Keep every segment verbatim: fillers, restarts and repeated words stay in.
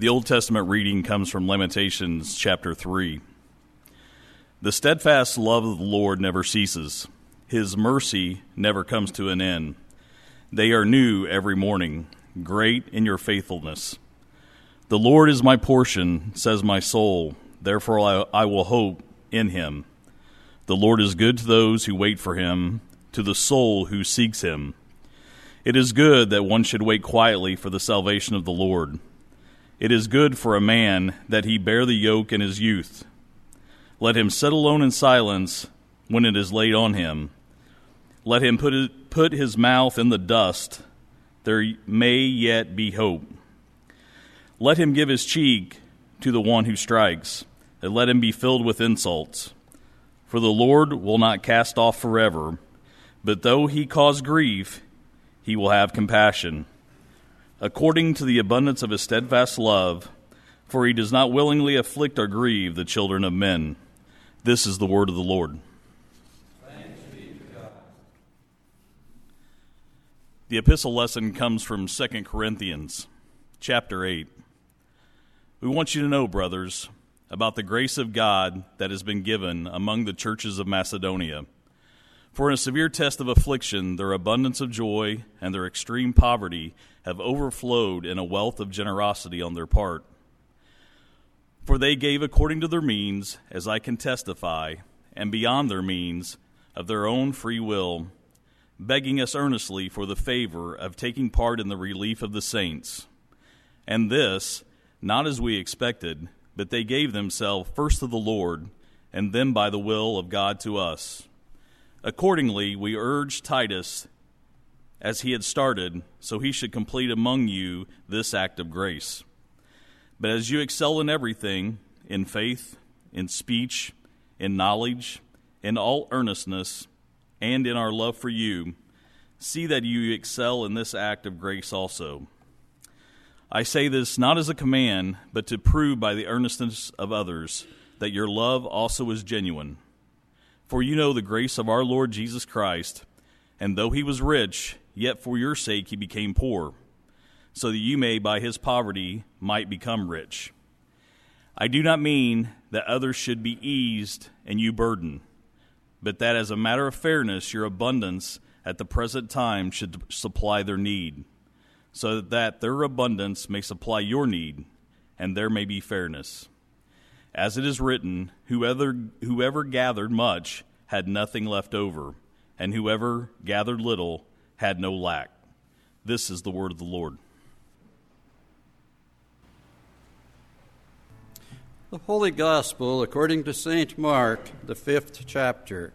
The Old Testament reading comes from Lamentations chapter three. The steadfast love of the Lord never ceases. His mercy never comes to an end. They are new every morning. Great in your faithfulness. The Lord is my portion, says my soul. Therefore I, I will hope in him. The Lord is good to those who wait for him, to the soul who seeks him. It is good that one should wait quietly for the salvation of the Lord. It is good for a man that he bear the yoke in his youth. Let him sit alone in silence when it is laid on him. Let him put it, put his mouth in the dust. There may yet be hope. Let him give his cheek to the one who strikes, and let him be filled with insults. For the Lord will not cast off forever, but though he cause grief, he will have compassion. According to the abundance of his steadfast love, for he does not willingly afflict or grieve the children of men. This is the word of the Lord. Thanks be to God. The epistle lesson comes from Second Corinthians chapter eight. We want you to know, brothers, about the grace of God that has been given among the churches of Macedonia. For in a severe test of affliction, their abundance of joy and their extreme poverty have overflowed in a wealth of generosity on their part. For they gave according to their means, as I can testify, and beyond their means, of their own free will, begging us earnestly for the favor of taking part in the relief of the saints. And this, not as we expected, but they gave themselves first to the Lord, and then by the will of God to us. Accordingly, we urge Titus, as he had started, so he should complete among you this act of grace. But as you excel in everything, in faith, in speech, in knowledge, in all earnestness, and in our love for you, see that you excel in this act of grace also. I say this not as a command, but to prove by the earnestness of others that your love also is genuine. For you know the grace of our Lord Jesus Christ, and though he was rich, yet for your sake he became poor, so that you may by his poverty might become rich. I do not mean that others should be eased and you burdened, but that as a matter of fairness your abundance at the present time should supply their need, so that their abundance may supply your need, and there may be fairness. As it is written, whoever, whoever gathered much had nothing left over, and whoever gathered little had no lack. This is the word of the Lord. The Holy Gospel according to Saint Mark, the fifth chapter.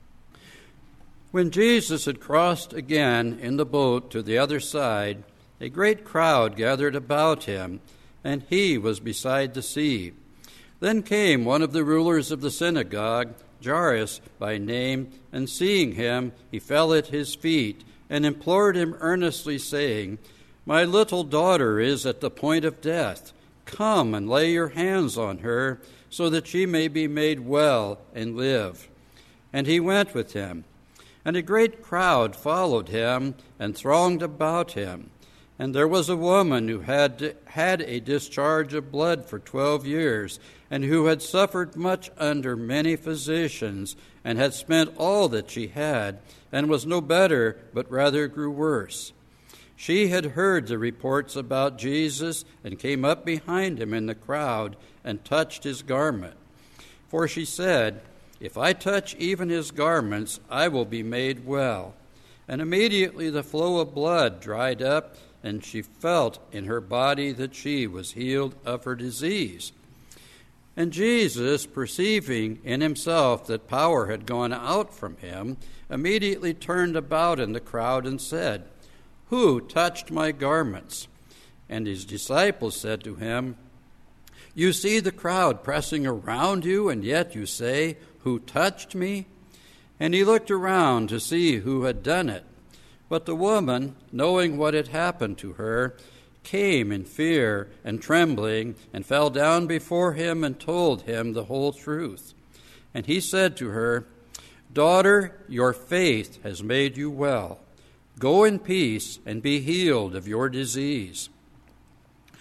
When Jesus had crossed again in the boat to the other side, a great crowd gathered about him, and he was beside the sea. Then came one of the rulers of the synagogue, Jairus by name, and seeing him, he fell at his feet and implored him earnestly, saying, My little daughter is at the point of death. Come and lay your hands on her, so that she may be made well and live. And he went with him. And a great crowd followed him and thronged about him. And there was a woman who had had a discharge of blood for twelve years, and who had suffered much under many physicians, and had spent all that she had, and was no better, but rather grew worse. She had heard the reports about Jesus, and came up behind him in the crowd, and touched his garment. For she said, If I touch even his garments, I will be made well. And immediately the flow of blood dried up, and she felt in her body that she was healed of her disease. And Jesus, perceiving in himself that power had gone out from him, immediately turned about in the crowd and said, Who touched my garments? And his disciples said to him, You see the crowd pressing around you, and yet you say, Who touched me? And he looked around to see who had done it. But the woman, knowing what had happened to her, came in fear and trembling, and fell down before him and told him the whole truth. And he said to her, Daughter, your faith has made you well. Go in peace and be healed of your disease.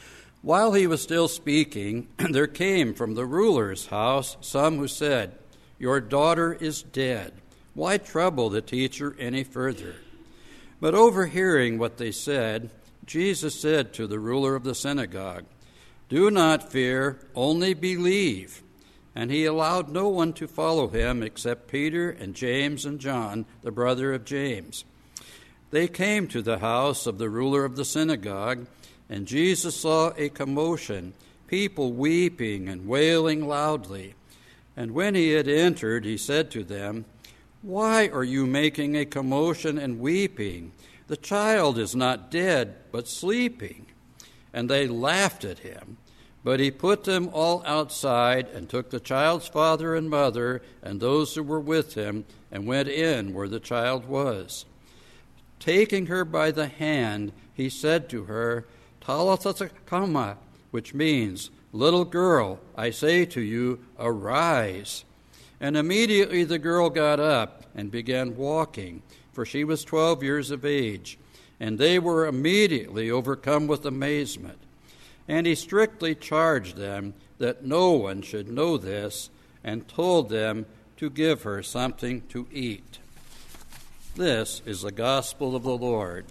While he was still speaking, there came from the ruler's house some who said, "Your daughter is dead. Why trouble the teacher any further?" But overhearing what they said, Jesus said to the ruler of the synagogue, "Do not fear, only believe." And he allowed no one to follow him except Peter and James and John, the brother of James. They came to the house of the ruler of the synagogue, and Jesus saw a commotion, people weeping and wailing loudly. And when he had entered, he said to them, "Why are you making a commotion and weeping? The child is not dead, but sleeping." And they laughed at him. But he put them all outside and took the child's father and mother and those who were with him and went in where the child was. Taking her by the hand, he said to her, "Talitha kama," which means, "Little girl, I say to you, arise." And immediately the girl got up and began walking, for she was twelve years of age, and they were immediately overcome with amazement. And he strictly charged them that no one should know this, and told them to give her something to eat. This is the gospel of the Lord.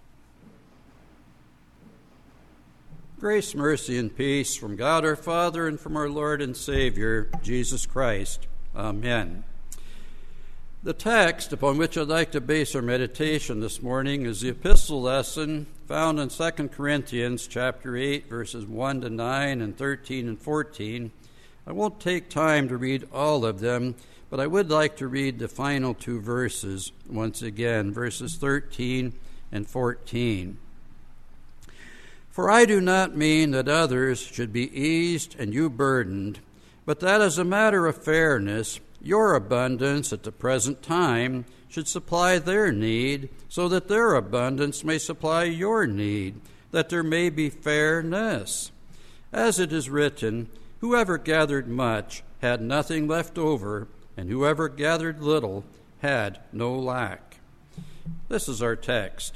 Grace, mercy, and peace from God our Father and from our Lord and Savior, Jesus Christ. Amen. The text upon which I'd like to base our meditation this morning is the epistle lesson found in Second Corinthians chapter eight, verses one to nine and thirteen and fourteen. I won't take time to read all of them, but I would like to read the final two verses once again, verses thirteen and fourteen. "For I do not mean that others should be eased and you burdened, but that as a matter of fairness, your abundance at the present time should supply their need, so that their abundance may supply your need, that there may be fairness. As it is written, whoever gathered much had nothing left over, and whoever gathered little had no lack." This is our text.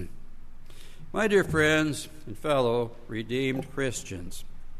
My dear friends and fellow redeemed Christians,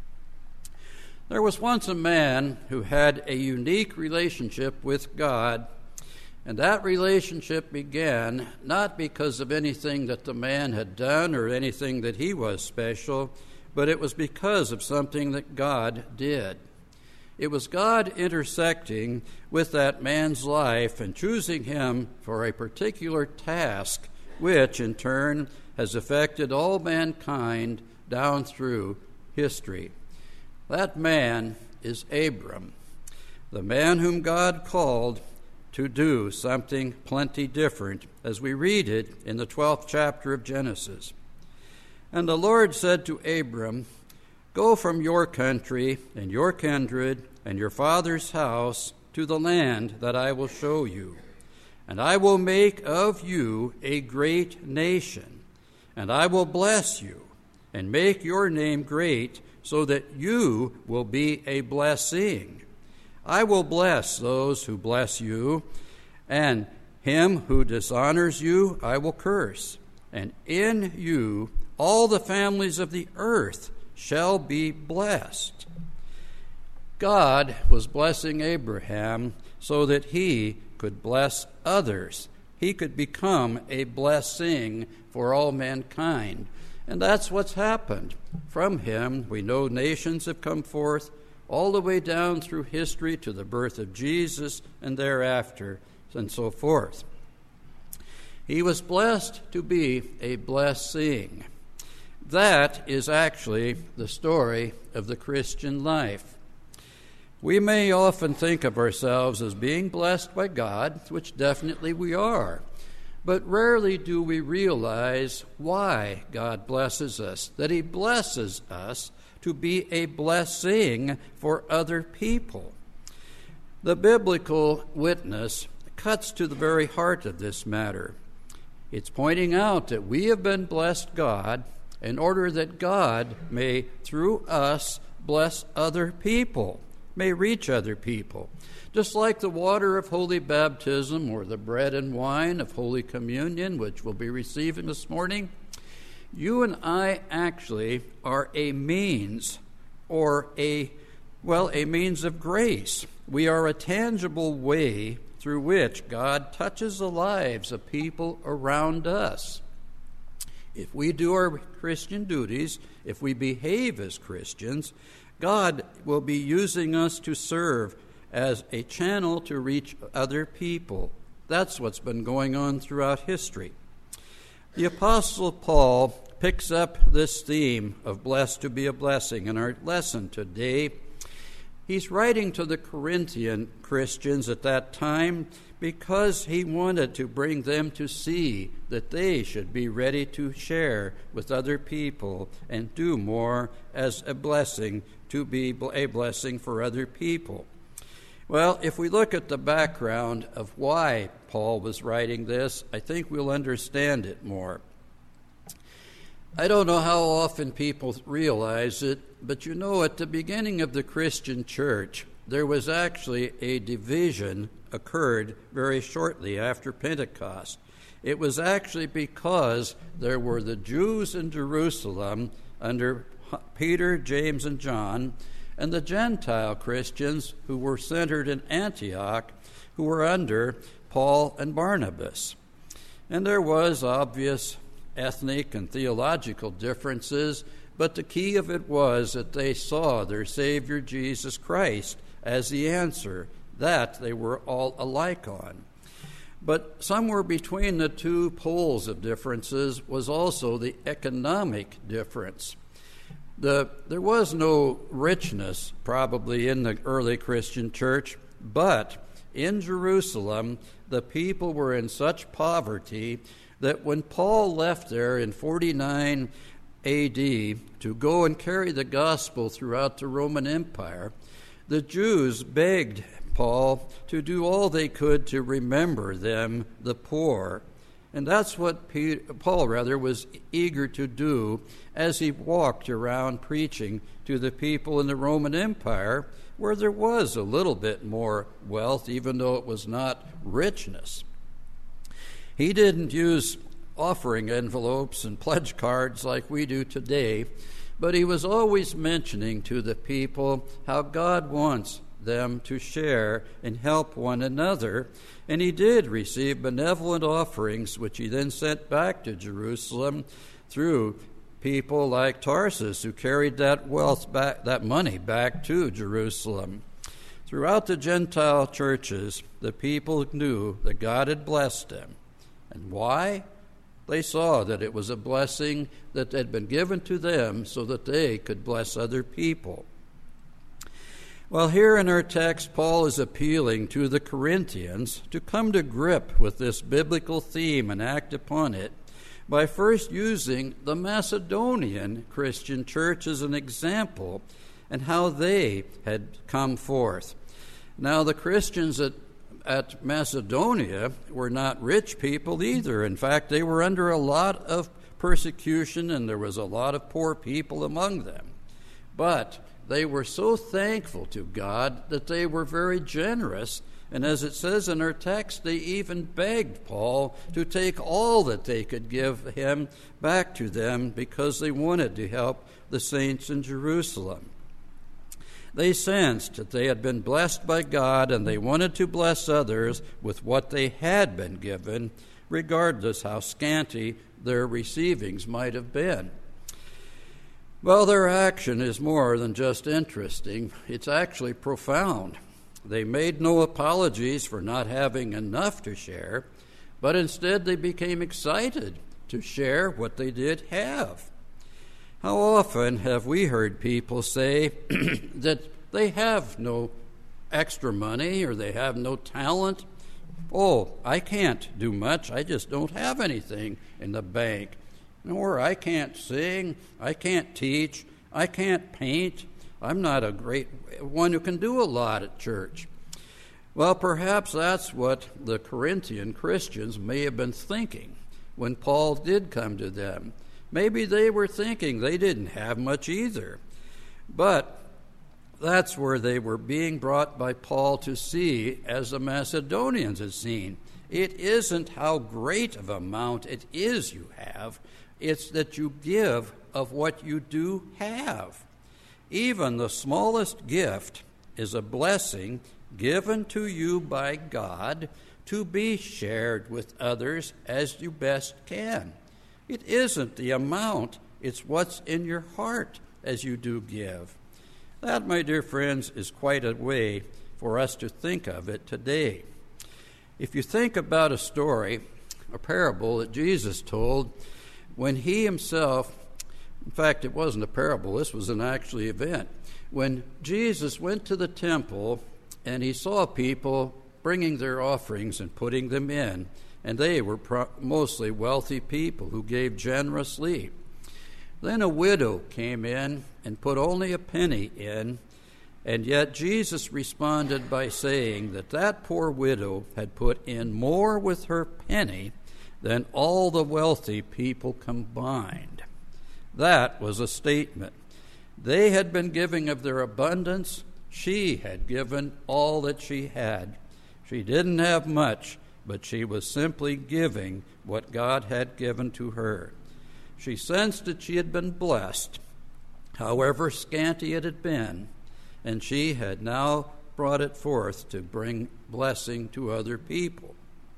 there was once a man who had a unique relationship with God, and that relationship began not because of anything that the man had done or anything that he was special, but it was because of something that God did. It was God intersecting with that man's life and choosing him for a particular task, which in turn has affected all mankind down through history. That man is Abram, the man whom God called to do something plenty different, as we read it in the twelfth chapter of Genesis. "And the Lord said to Abram, Go from your country and your kindred and your father's house to the land that I will show you. And I will make of you a great nation, and I will bless you and make your name great, so that you will be a blessing. I will bless those who bless you, and him who dishonors you I will curse. And in you all the families of the earth shall be blessed." God was blessing Abraham so that he could bless others. He could become a blessing for all mankind. And that's what's happened. From him, we know nations have come forth all the way down through history to the birth of Jesus and thereafter, and so forth. He was blessed to be a blessing. That is actually the story of the Christian life. We may often think of ourselves as being blessed by God, which definitely we are. But rarely do we realize why God blesses us, that he blesses us to be a blessing for other people. The biblical witness cuts to the very heart of this matter. It's pointing out that we have been blessed God in order that God may, through us, bless other people, may reach other people. Just like the water of holy baptism or the bread and wine of Holy Communion, which we'll be receiving this morning, You and I actually are a means, or a, well, a means of grace. We are a tangible way through which God touches the lives of people around us. If we do our Christian duties, if we behave as Christians, God will be using us to serve as a channel to reach other people. That's what's been going on throughout history. The Apostle Paul picks up this theme of blessed to be a blessing in our lesson today. He's writing to the Corinthian Christians at that time because he wanted to bring them to see that they should be ready to share with other people and do more as a blessing, to be a blessing for other people. Well, if we look at the background of why Paul was writing this, I think we'll understand it more. I don't know how often people realize it, but you know, at the beginning of the Christian church, there was actually a division occurred very shortly after Pentecost. It was actually because there were the Jews in Jerusalem under Peter, James, and John, and the Gentile Christians who were centered in Antioch, who were under Paul and Barnabas. And there was obvious ethnic and theological differences, but the key of it was that they saw their Savior Jesus Christ as the answer that they were all alike on. But somewhere between the two poles of differences was also the economic difference. The, there was no richness probably in the early Christian church, but in Jerusalem, the people were in such poverty that when Paul left there in forty-nine A D to go and carry the gospel throughout the Roman Empire, the Jews begged Paul to do all they could to remember them, the poor. And that's what Peter, Paul rather was eager to do as he walked around preaching to the people in the Roman Empire, where there was a little bit more wealth, even though it was not richness. He didn't use offering envelopes and pledge cards like we do today, but he was always mentioning to the people how God wants them to share and help one another. And he did receive benevolent offerings, which he then sent back to Jerusalem through people like Tarsus, who carried that wealth back, that money back to Jerusalem. Throughout the Gentile churches, the people knew that God had blessed them. And why? They saw that it was a blessing that had been given to them so that they could bless other people. Well, here in our text, Paul is appealing to the Corinthians to come to grip with this biblical theme and act upon it by first using the Macedonian Christian church as an example and how they had come forth. Now, the Christians at At Macedonia were not rich people either. In fact, they were under a lot of persecution, and there was a lot of poor people among them. But they were so thankful to God that they were very generous. And as it says in our text, they even begged Paul to take all that they could give him back to them because they wanted to help the saints in Jerusalem. They sensed that they had been blessed by God, and they wanted to bless others with what they had been given, regardless how scanty their receivings might have been. Well, their action is more than just interesting. It's actually profound. They made no apologies for not having enough to share, but instead they became excited to share what they did have. How often have we heard people say that they have no extra money or they have no talent? Oh, I can't do much. I just don't have anything in the bank. Or I can't sing. I can't teach. I can't paint. I'm not a great one who can do a lot at church. Well, perhaps that's what the Corinthian Christians may have been thinking when Paul did come to them. Maybe they were thinking they didn't have much either. But that's where they were being brought by Paul to see, as the Macedonians had seen. It isn't how great of amount it is you have, It's that you give of what you do have. Even the smallest gift is a blessing given to you by God to be shared with others as you best can. It isn't the amount, it's what's in your heart as you do give. That, my dear friends, is quite a way for us to think of it today. If you think about a story, a parable that Jesus told when he himself, in fact, it wasn't a parable, this was an actual event. When Jesus went to the temple and he saw people bringing their offerings and putting them in, and they were pro- mostly wealthy people who gave generously. Then a widow came in and put only a penny in, and yet Jesus responded by saying that that poor widow had put in more with her penny than all the wealthy people combined. That was a statement. They had been giving of their abundance. She had given all that she had. She didn't have much, but she was simply giving what God had given to her. She sensed that she had been blessed, however scanty it had been, and she had now brought it forth to bring blessing to other people.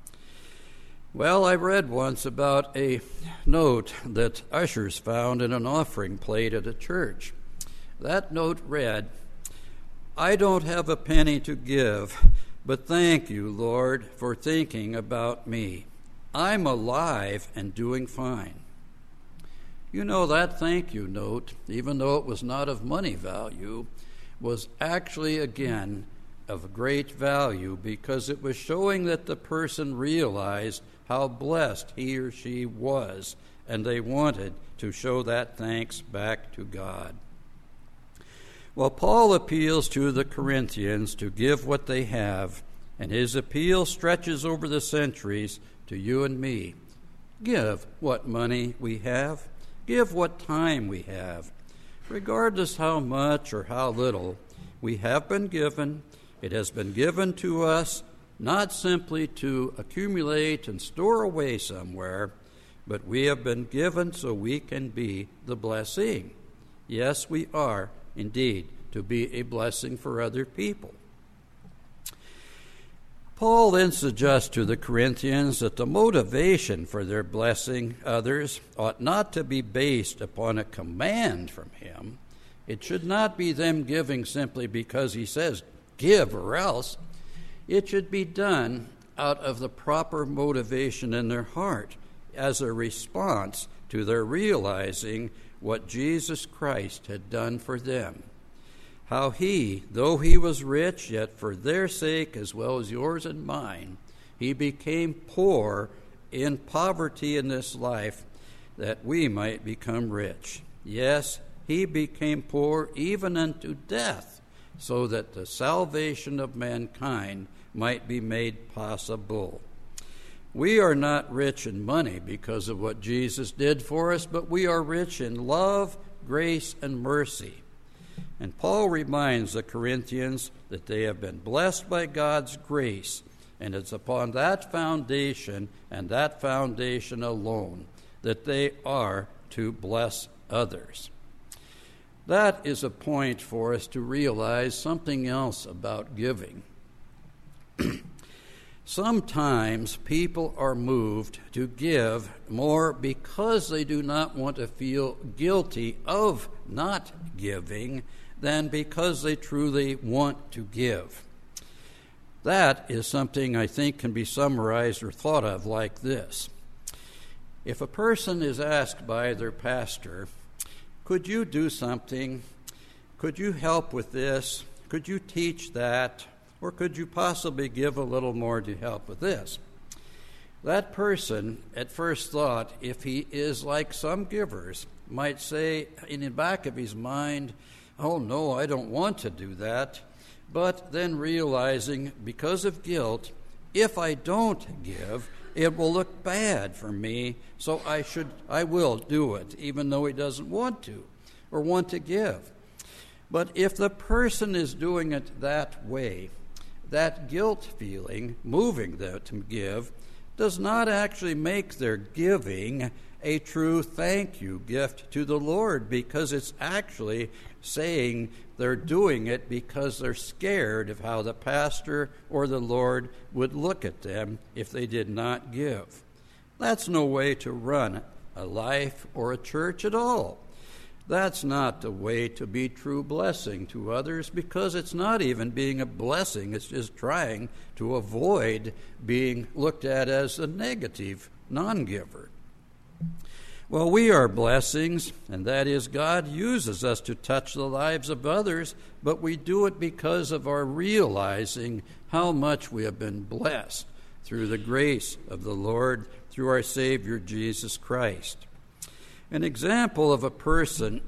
Well, I read once about a note that ushers found in an offering plate at a church. That note read, "I don't have a penny to give, but thank you, Lord, for thinking about me. I'm alive and doing fine." You know, that thank you note, even though it was not of money value, was actually, again, of great value because it was showing that the person realized how blessed he or she was, and they wanted to show that thanks back to God. Well, Paul appeals to the Corinthians to give what they have, and his appeal stretches over the centuries to you and me. Give what money we have. Give what time we have. Regardless how much or how little we have been given, it has been given to us not simply to accumulate and store away somewhere, but we have been given so we can be the blessing. Yes, we are indeed to be a blessing for other people. Paul then suggests to the Corinthians that the motivation for their blessing others ought not to be based upon a command from him. It should not be them giving simply because he says, give or else. It should be done out of the proper motivation in their heart as a response to their realizing what Jesus Christ had done for them. How he, though he was rich, yet for their sake as well as yours and mine, he became poor in poverty in this life that we might become rich. Yes, he became poor even unto death, so that the salvation of mankind might be made possible. We are not rich in money because of what Jesus did for us, but we are rich in love, grace, and mercy. And Paul reminds the Corinthians that they have been blessed by God's grace, and it's upon that foundation and that foundation alone that they are to bless others. That is a point for us to realize something else about giving. Sometimes people are moved to give more because they do not want to feel guilty of not giving than because they truly want to give. That is something I think can be summarized or thought of like this. If a person is asked by their pastor, could you do something? Could you help with this? Could you teach that? Or could you possibly give a little more to help with this? That person, at first thought, if he is like some givers, might say in the back of his mind, oh no, I don't want to do that. But then realizing, because of guilt, if I don't give, it will look bad for me, so I should, I will do it, even though he doesn't want to or want to give. But if the person is doing it that way, that guilt feeling moving them to give does not actually make their giving a true thank you gift to the Lord, because it's actually saying they're doing it because they're scared of how the pastor or the Lord would look at them if they did not give. That's no way to run a life or a church at all. That's not the way to be true blessing to others, because it's not even being a blessing. It's just trying to avoid being looked at as a negative non-giver. Well, we are blessings, and that is God uses us to touch the lives of others, but we do it because of our realizing how much we have been blessed through the grace of the Lord, through our Savior Jesus Christ. An example of a person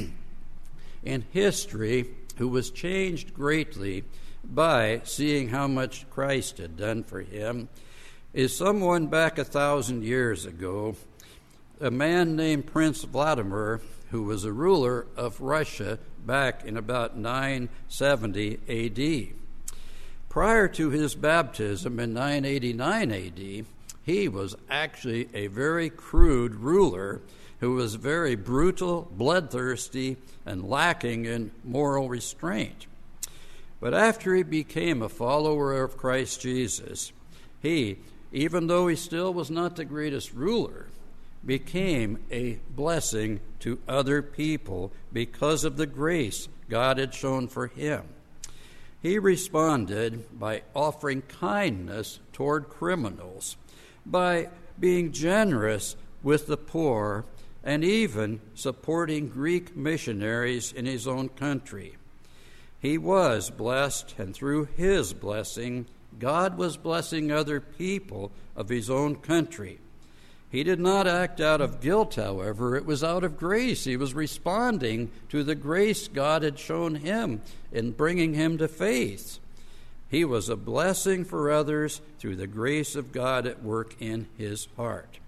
in history who was changed greatly by seeing how much Christ had done for him is someone back a thousand years ago, a man named Prince Vladimir, who was a ruler of Russia back in about nine seventy A D. Prior to his baptism in nine eighty-nine A D, he was actually a very crude ruler who was very brutal, bloodthirsty, and lacking in moral restraint. But after he became a follower of Christ Jesus, he, even though he still was not the greatest ruler, became a blessing to other people because of the grace God had shown for him. He responded by offering kindness toward criminals, by being generous with the poor, and even supporting Greek missionaries in his own country. He was blessed, and through his blessing, God was blessing other people of his own country. He did not act out of guilt, however. It was out of grace. He was responding to the grace God had shown him in bringing him to faith. He was a blessing for others through the grace of God at work in his heart.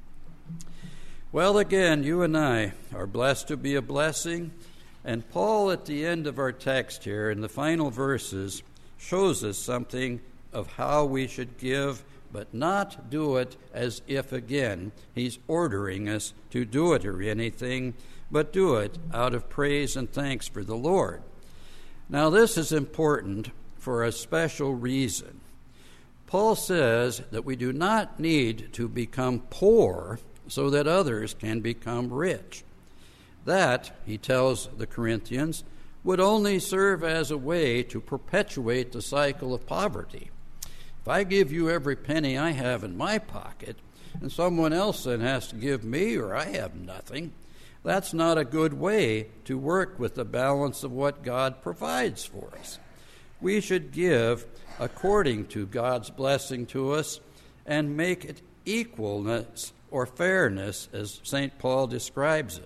Well, again, you and I are blessed to be a blessing, and Paul at the end of our text here in the final verses shows us something of how we should give, but not do it as if, again, he's ordering us to do it or anything, but do it out of praise and thanks for the Lord. Now, this is important for a special reason. Paul says that we do not need to become poor so that others can become rich. That, he tells the Corinthians, would only serve as a way to perpetuate the cycle of poverty. If I give you every penny I have in my pocket, and someone else then has to give me, or I have nothing, that's not a good way to work with the balance of what God provides for us. We should give according to God's blessing to us and make it equalness or fairness, as Saint Paul describes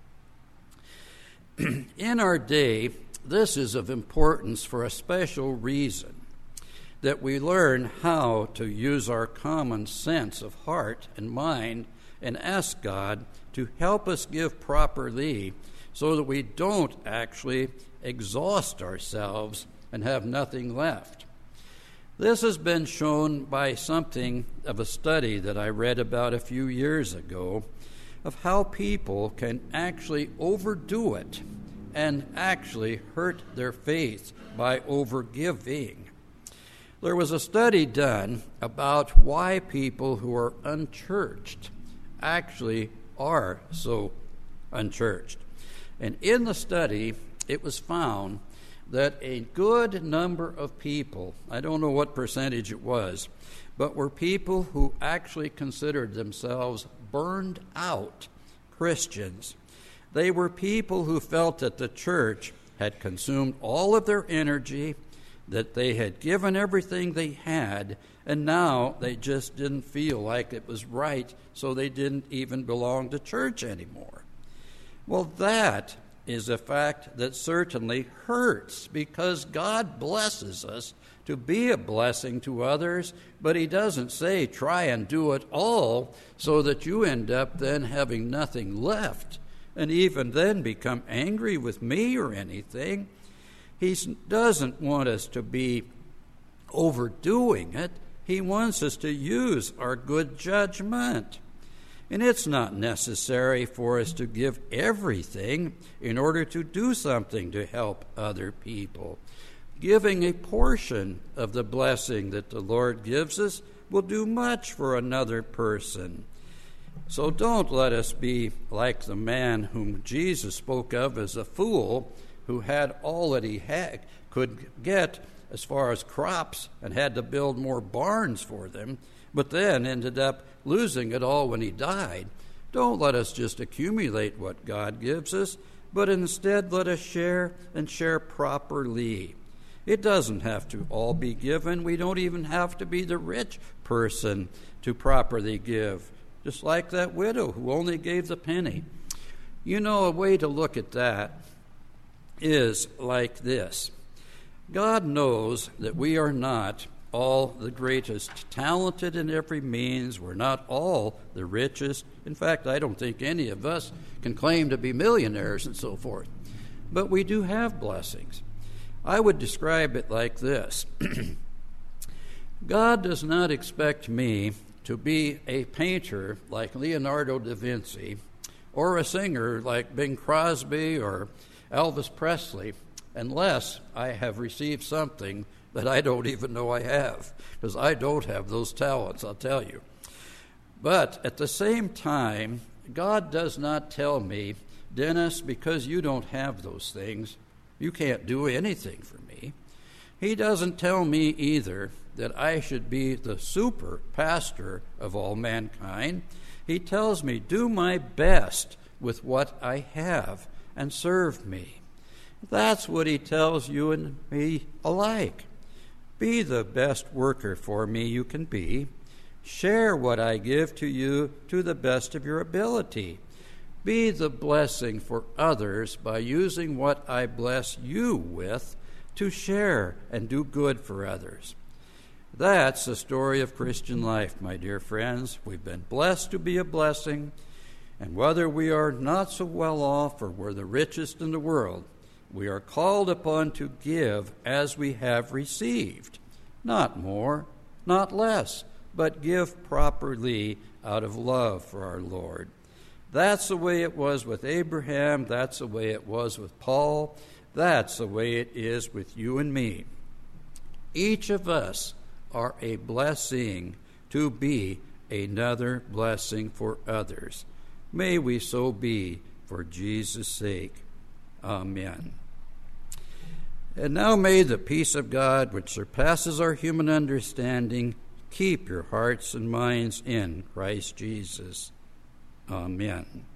it. In our day, this is of importance for a special reason, that we learn how to use our common sense of heart and mind and ask God to help us give properly so that we don't actually exhaust ourselves and have nothing left. This has been shown by something of a study that I read about a few years ago of how people can actually overdo it and actually hurt their faith by overgiving. There was a study done about why people who are unchurched actually are so unchurched. And in the study, it was found that a good number of people, I don't know what percentage it was, but were people who actually considered themselves burned out Christians. They were people who felt that the church had consumed all of their energy, that they had given everything they had, and now they just didn't feel like it was right, so they didn't even belong to church anymore. Well, that is a fact that certainly hurts, because God blesses us to be a blessing to others, but he doesn't say try and do it all so that you end up then having nothing left and even then become angry with me or anything. He doesn't want us to be overdoing it. He wants us to use our good judgment. And it's not necessary for us to give everything in order to do something to help other people. Giving a portion of the blessing that the Lord gives us will do much for another person. So don't let us be like the man whom Jesus spoke of as a fool, who had all that he had, could get as far as crops and had to build more barns for them, but then ended up losing it all when he died. Don't let us just accumulate what God gives us, but instead let us share and share properly. It doesn't have to all be given. We don't even have to be the rich person to properly give, just like that widow who only gave the penny. You know, a way to look at that is like this. God knows that we are not all the greatest, talented in every means. We're not all the richest. In fact, I don't think any of us can claim to be millionaires and so forth. But we do have blessings. I would describe it like this. God does not expect me to be a painter like Leonardo da Vinci or a singer like Bing Crosby or Elvis Presley unless I have received something that I don't even know I have, because I don't have those talents, I'll tell you. But at the same time, God does not tell me, Dennis, because you don't have those things, you can't do anything for me. He doesn't tell me either that I should be the super pastor of all mankind. He tells me, do my best with what I have and serve me. That's what he tells you and me alike. Be the best worker for me you can be. Share what I give to you to the best of your ability. Be the blessing for others by using what I bless you with to share and do good for others. That's the story of Christian life, my dear friends. We've been blessed to be a blessing, and whether we are not so well off or we're the richest in the world, we are called upon to give as we have received, not more, not less, but give properly out of love for our Lord. That's the way it was with Abraham. That's the way it was with Paul. That's the way it is with you and me. Each of us are a blessing to be another blessing for others. May we so be for Jesus' sake. Amen. And now may the peace of God, which surpasses our human understanding, keep your hearts and minds in Christ Jesus. Amen.